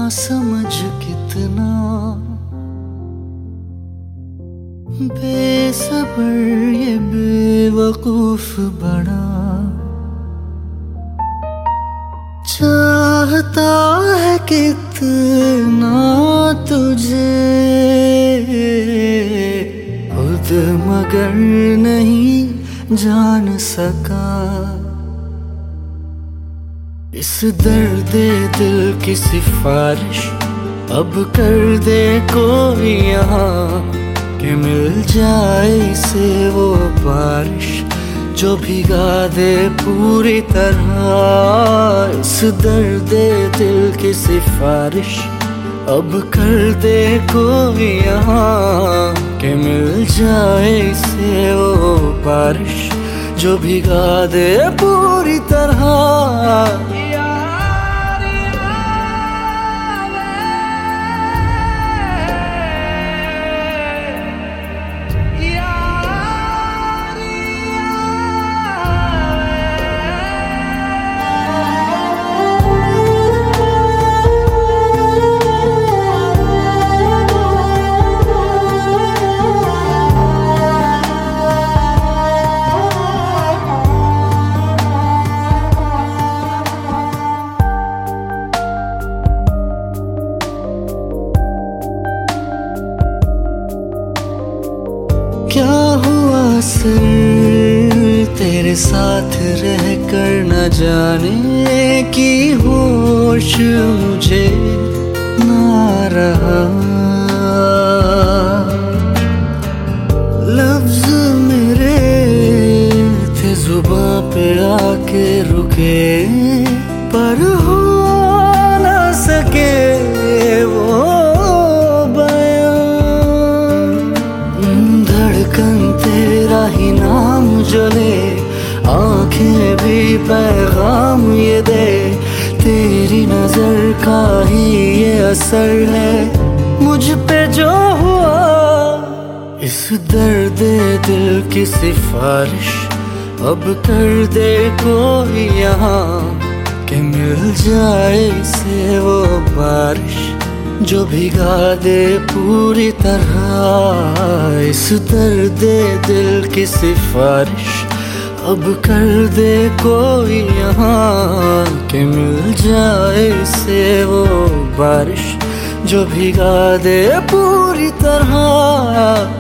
समझ कितना बेसब्र ये बेवकूफ बड़ा, चाहता है कितना तुझे खुद मगर नहीं जान सका। इस दर्द दिल की सिफारिश अब कर दे कोई यहाँ, कि मिल जाए इसे वो बारिश जो भिगा दे पूरी तरह। इस दर्द दिल की सिफारिश अब कर दे कोई यहाँ, कि मिल जाए इसे वो बारिश जो भिगा दे पूरी तरह। क्या हुआ सर तेरे साथ रह कर न जाने की होश मुझे ना रहा। लफ्ज मेरे थे जुबां पे आके रुके, पर हो ना सके वो तेरा ही नाम जले, आंखें भी पैगाम ये दे, तेरी नजर का ही ये असर है मुझ पे जो हुआ। इस दर्द दिल की सिफारिश अब कर दे कोई यहाँ, कि मिल जाए इसे वो बारिश जो भिगा दे पूरी तरह। इस दर्द दिल की सिफारिश अब कर दे कोई यहाँ, कि मिल जाए इसे वो बारिश जो भिगा दे पूरी तरह।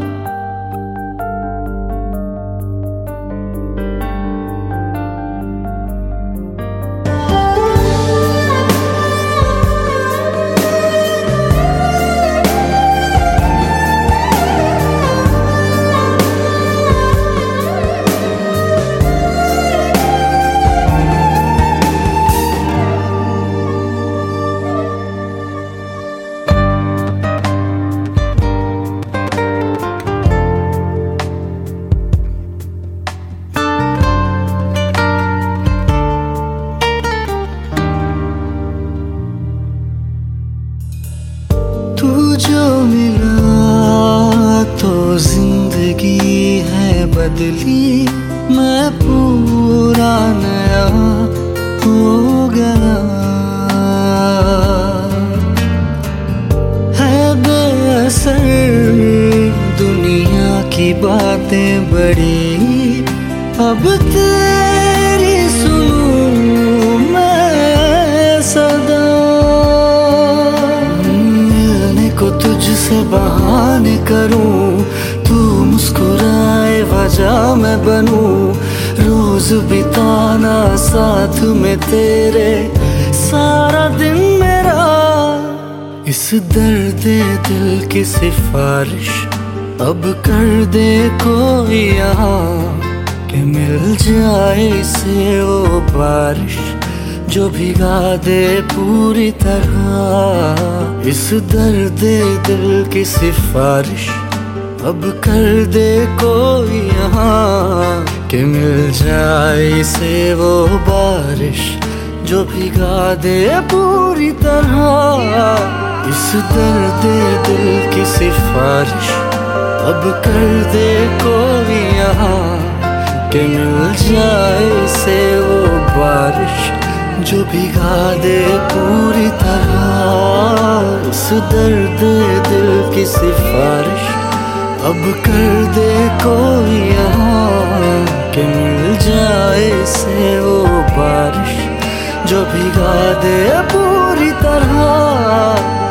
तू जो मिला तो जिंदगी है बदली, मैं पूरा नया हो गया। है बेअसर दुनिया की बातें बड़ी, अब तेरी सुनूं मैं सदा। को तुझसे बहाने करूं, तू मुस्कुराए वजह मैं बनूं, रोज बिताना साथ में तेरे सारा दिन मेरा। इस दर्द दिल की सिफारिश अब कर दे कोई यहाँ, कि मिल जाए इसे वो बारिश जो भिगा दे पूरी तरह। इस दर्द दिल की सिफारिश अब कर दे कोई यहाँ, कि मिल जाए इसे वो बारिश जो भिगा दे पूरी तरह। इस दर्द दिल की सिफारिश अब कर दे कोई यहाँ, कि मिल जाए इसे वो बारिश जो भिगा दे पूरी तरह इस दर्द दिल की सिफारिश। अब कर दे कोई यहाँ कि मिल जाए से वो बारिश, जो भिगा दे पूरी तरह